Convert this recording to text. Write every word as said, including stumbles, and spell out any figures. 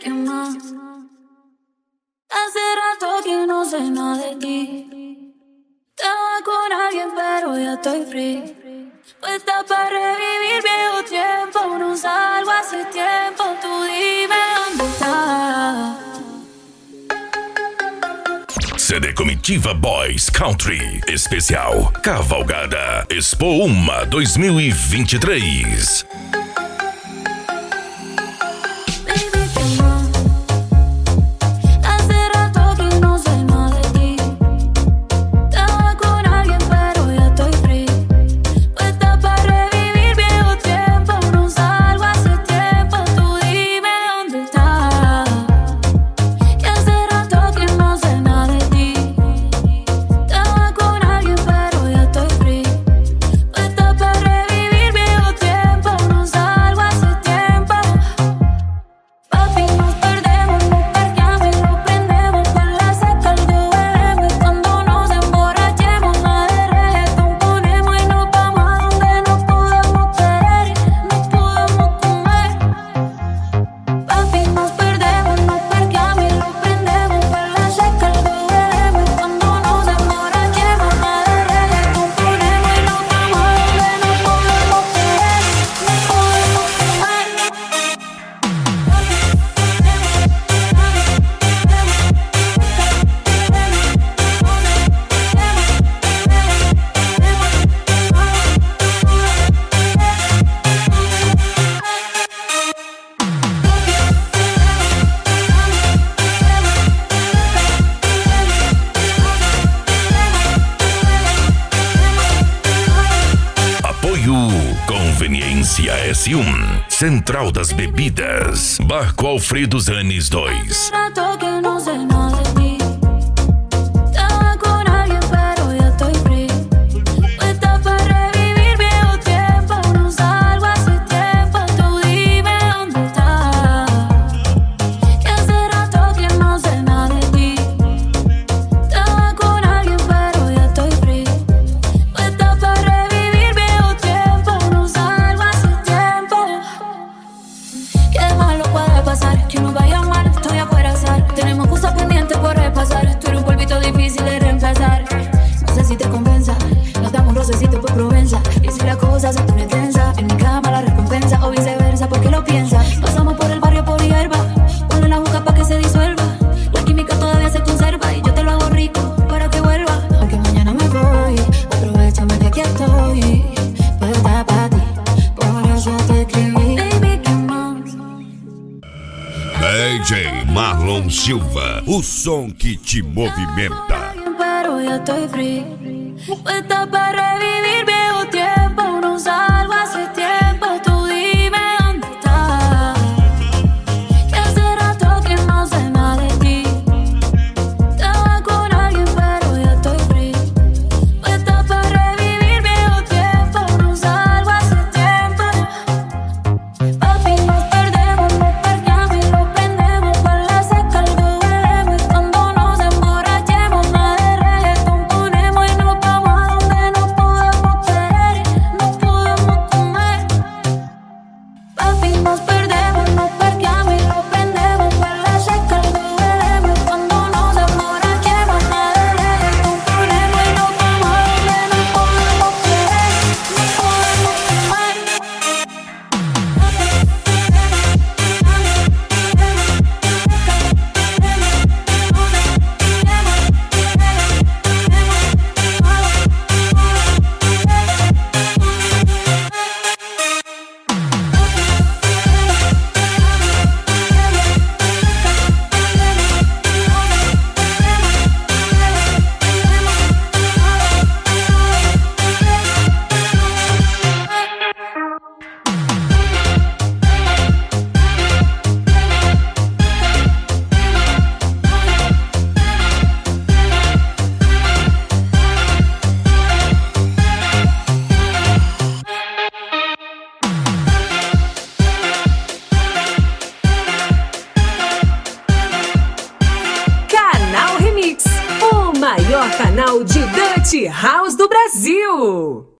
¿qué más? Hace rato que no sé nada de ti. Estaba con alguien pero ya estoy free. Puesta para revivir viejo tiempo. No salgo hace tiempo. Tú dime dónde estás. C D Comitiva Boys Country Especial Cavalgada Expo Uma dois mil e vinte e três. Conveniência S um, Central das Bebidas, Barco Alfredo Zanes dois. D J Marlon Silva, o som que te movimenta. Pero ya estoy free. Puesta para revivir viejo tiempo. No salgo hace tiempo. Tú dime dónde estás. Que hace rato que no sé nada de ti. Estaba con alguien pero ya estoy free. Puesta para revivir viejo tiempo. No salgo hace tiempo. Papi, nos perdemos, nos percamos y lo prendemos. Para la seca algo bebemos. Y cuando nos emborrachemos nada de reggaetón ponemos. Y nos vamos a donde nos podemos querer. Nos podemos comer. Papi, nos perdemos, nos percamos y lo prendemos. Para la seca algo bebemos. Y cuando nos emborrachemos nada de reggaetón ponemos. Y nos vamos a donde nos podemos querer. Nos podemos comer. Canal Remix, o maior canal de Dutch House do Brasil.